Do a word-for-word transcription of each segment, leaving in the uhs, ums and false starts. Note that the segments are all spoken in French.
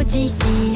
d'ici.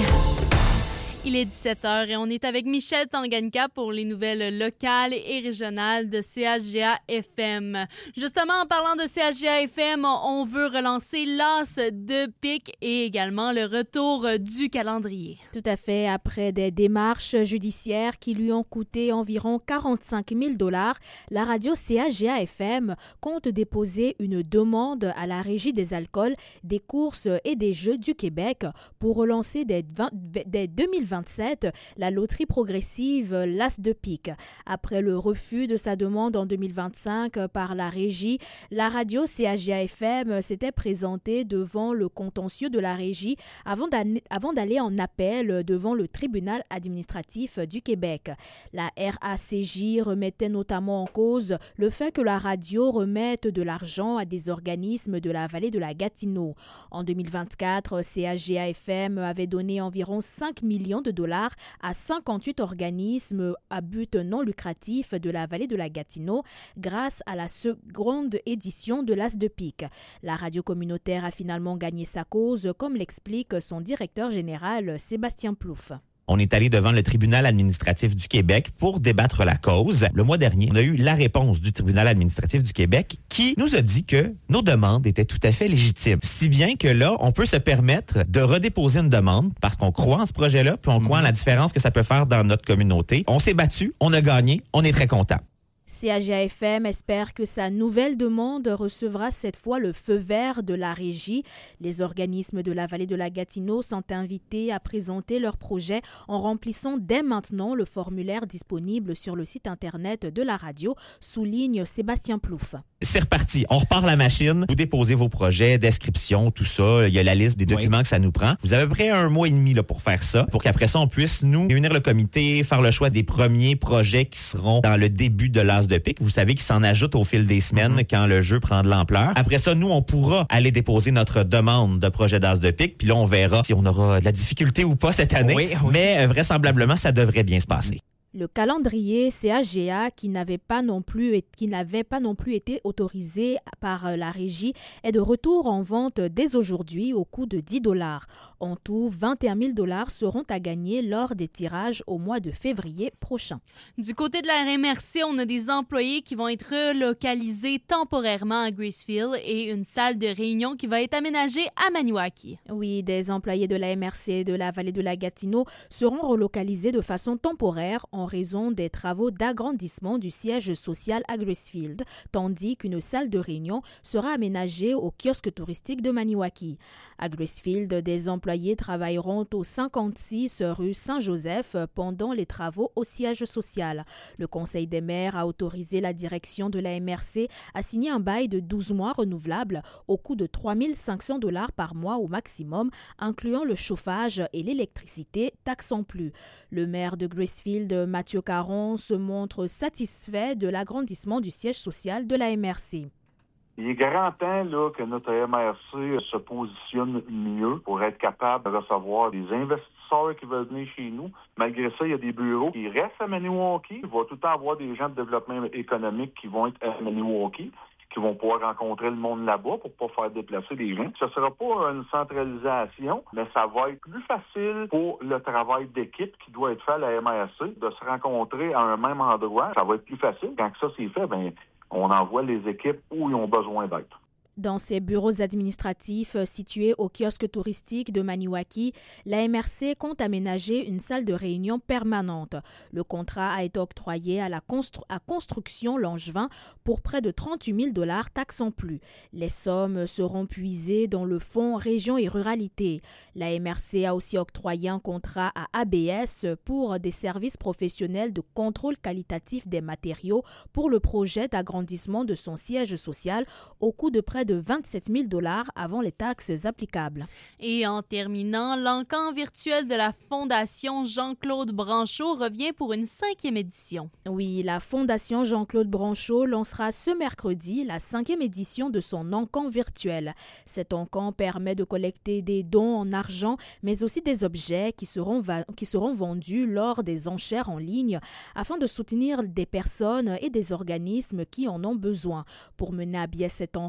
Il est dix-sept heures et on est avec Michel Tanganyika pour les nouvelles locales et régionales de C H G A F M. Justement, en parlant de C H G A F M, on veut relancer l'As de pique et également le retour du calendrier. Tout à fait. Après des démarches judiciaires qui lui ont coûté environ quarante-cinq mille dollars, la radio C H G A F M compte déposer une demande à la Régie des alcools, des courses et des jeux du Québec pour relancer dès, dès deux mille vingt-sept la loterie progressive l'As de pique. Après le refus de sa demande en deux mille vingt-cinq par la Régie, la radio C H G A F M s'était présentée devant le contentieux de la Régie avant d'aller, avant d'aller en appel devant le tribunal administratif du Québec. La R A C J remettait notamment en cause le fait que la radio remette de l'argent à des organismes de la vallée de la Gatineau. En deux mille vingt-quatre, C H G A F M avait donné environ cinq millions de dollars à cinquante-huit organismes à but non lucratif de la vallée de la Gatineau grâce à la seconde édition de l'As de pique. La radio communautaire a finalement gagné sa cause, comme l'explique son directeur général Sébastien Plouffe. On est allé devant le tribunal administratif du Québec pour débattre la cause. Le mois dernier, on a eu la réponse du tribunal administratif du Québec qui nous a dit que nos demandes étaient tout à fait légitimes. Si bien que là, on peut se permettre de redéposer une demande parce qu'on croit en ce projet-là, puis on croit en la différence que ça peut faire dans notre communauté. On s'est battu, on a gagné, on est très content. C H G A F M espère que sa nouvelle demande recevra cette fois le feu vert de la Régie. Les organismes de la vallée de la Gatineau sont invités à présenter leur projet en remplissant dès maintenant le formulaire disponible sur le site Internet de la radio, souligne Sébastien Plouffe. C'est reparti. On repart la machine. Vous déposez vos projets, descriptions, tout ça. Il y a la liste des documents oui. que ça nous prend. Vous avez à peu près un mois et demi là, pour faire ça, pour qu'après ça, on puisse nous réunir le comité, faire le choix des premiers projets qui seront dans le début de l'As de pique. Vous savez qu'ils s'en ajoutent au fil des semaines mm-hmm. quand le jeu prend de l'ampleur. Après ça, nous, on pourra aller déposer notre demande de projet d'As de pique. Puis là, on verra si on aura de la difficulté ou pas cette année. Oui, oui. Mais euh, vraisemblablement, ça devrait bien se passer. Le calendrier C H G A, qui n'avait pas non plus, qui n'avait pas non plus été autorisé par la Régie, est de retour en vente dès aujourd'hui au coût de dix dollars. En tout, vingt et un mille dollars seront à gagner lors des tirages au mois de février prochain. Du côté de la R M R C, on a des employés qui vont être relocalisés temporairement à Gracefield et une salle de réunion qui va être aménagée à Maniwaki. Oui, des employés de la M R C de la vallée de la Gatineau seront relocalisés de façon temporaire en en raison des travaux d'agrandissement du siège social à Gracefield, tandis qu'une salle de réunion sera aménagée au kiosque touristique de Maniwaki. À Gracefield, des employés travailleront au cinquante-six rue Saint-Joseph pendant les travaux au siège social. Le Conseil des maires a autorisé la direction de la M R C à signer un bail de douze mois renouvelable au coût de trois mille cinq cents dollars par mois au maximum, incluant le chauffage et l'électricité, taxant plus. Le maire de Gracefield, Mathieu Caron, se montre satisfait de l'agrandissement du siège social de la M R C. Il est grand temps là, que notre M R C se positionne mieux pour être capable de recevoir des investisseurs qui veulent venir chez nous. Malgré ça, il y a des bureaux qui restent à Maniwaki. Il va tout le temps avoir des gens de développement économique qui vont être à Maniwaki, qui vont pouvoir rencontrer le monde là-bas pour pas faire déplacer les gens. Ce ne sera pas une centralisation, mais ça va être plus facile pour le travail d'équipe qui doit être fait à la M R C, de se rencontrer à un même endroit. Ça va être plus facile. Quand ça c'est fait, ben on envoie les équipes où ils ont besoin d'être. Dans ces bureaux administratifs situés au kiosque touristique de Maniwaki, la M R C compte aménager une salle de réunion permanente. Le contrat a été octroyé à la constru- à Construction Langevin pour près de trente-huit mille dollars taxant plus. Les sommes seront puisées dans le fonds Région et Ruralité. La M R C a aussi octroyé un contrat à A B S pour des services professionnels de contrôle qualitatif des matériaux pour le projet d'agrandissement de son siège social au coût de près de vingt-sept mille dollars avant les taxes applicables. Et en terminant, l'encan virtuel de la Fondation Jean-Claude Branchaud revient pour une cinquième édition. Oui, la Fondation Jean-Claude Branchaud lancera ce mercredi la cinquième édition de son encan virtuel. Cet encan permet de collecter des dons en argent, mais aussi des objets qui seront, va- qui seront vendus lors des enchères en ligne afin de soutenir des personnes et des organismes qui en ont besoin. Pour mener à bien cet encan,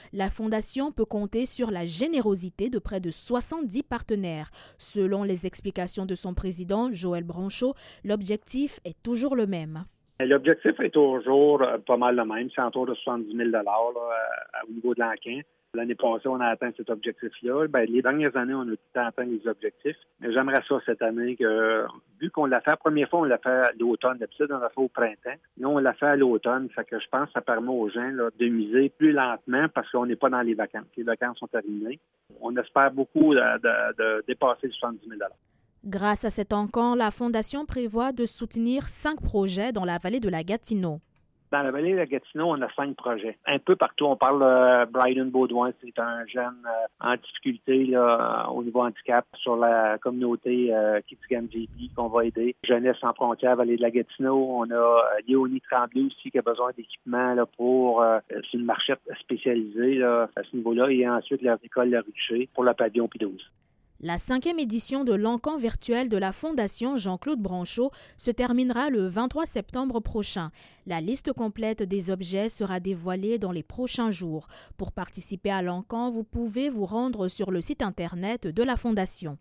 La Fondation peut compter sur la générosité de près de soixante-dix partenaires. Selon les explications de son président, Joël Branchaud, l'objectif est toujours le même. L'objectif est toujours pas mal le même, c'est autour de soixante-dix mille dollars là, au niveau de l'Anquin. L'année passée, on a atteint cet objectif-là. Bien, les dernières années, on a tout le temps atteint les objectifs. Mais j'aimerais ça cette année que, vu qu'on l'a fait, la première fois, on l'a fait à l'automne. D'habitude, on l'a fait au printemps. Nous, on l'a fait à l'automne. Fait que je pense que ça permet aux gens là, de miser plus lentement parce qu'on n'est pas dans les vacances. Les vacances sont terminées. On espère beaucoup de, de, de dépasser les soixante-dix mille dollars. Grâce à cet encan, la Fondation prévoit de soutenir cinq projets dans la vallée de la Gatineau. Dans la vallée de la Gatineau, on a cinq projets. Un peu partout, on parle de Bryden Baudouin, c'est un jeune euh, en difficulté là, au niveau handicap sur la communauté euh, Kitigan-J B qu'on va aider. Jeunesse sans frontières, vallée de la Gatineau. On a euh, Léonie Tremblay aussi qui a besoin d'équipement là, pour euh, c'est une marchette spécialisée là, à ce niveau-là. Et ensuite, l'école La Rucher pour le pavillon Pie douze. La cinquième édition de l'encan virtuel de la Fondation Jean-Claude Branchaud se terminera le vingt-trois septembre prochain. La liste complète des objets sera dévoilée dans les prochains jours. Pour participer à l'encan, vous pouvez vous rendre sur le site Internet de la Fondation.